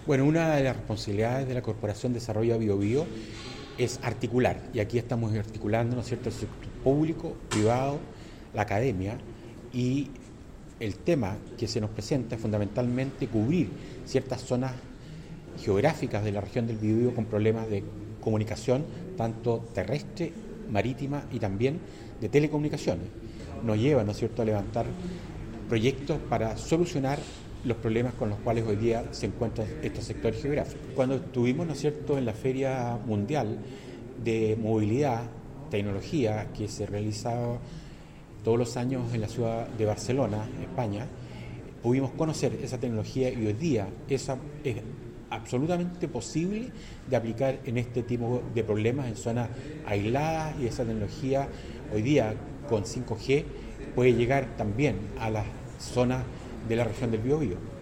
Bueno, una de las responsabilidades de la Corporación de Desarrollo Biobío es articular, y aquí estamos articulando, ¿no es cierto?, el sector público, privado, la academia, y el tema que se nos presenta es fundamentalmente cubrir ciertas zonas geográficas de la región del Biobío con problemas de comunicación, tanto terrestre, marítima y también de telecomunicaciones. Nos lleva, ¿no es cierto?, a levantar proyectos para solucionar los problemas con los cuales hoy día se encuentran estos sectores geográficos. Cuando estuvimos, ¿no es cierto?, en la Feria Mundial de Movilidad, Tecnología, que se realizaba todos los años en la ciudad de Barcelona, España, pudimos conocer esa tecnología y hoy día esa es absolutamente posible de aplicar en este tipo de problemas en zonas aisladas, y esa tecnología hoy día con 5G puede llegar también a las zonas de la región del Biobío.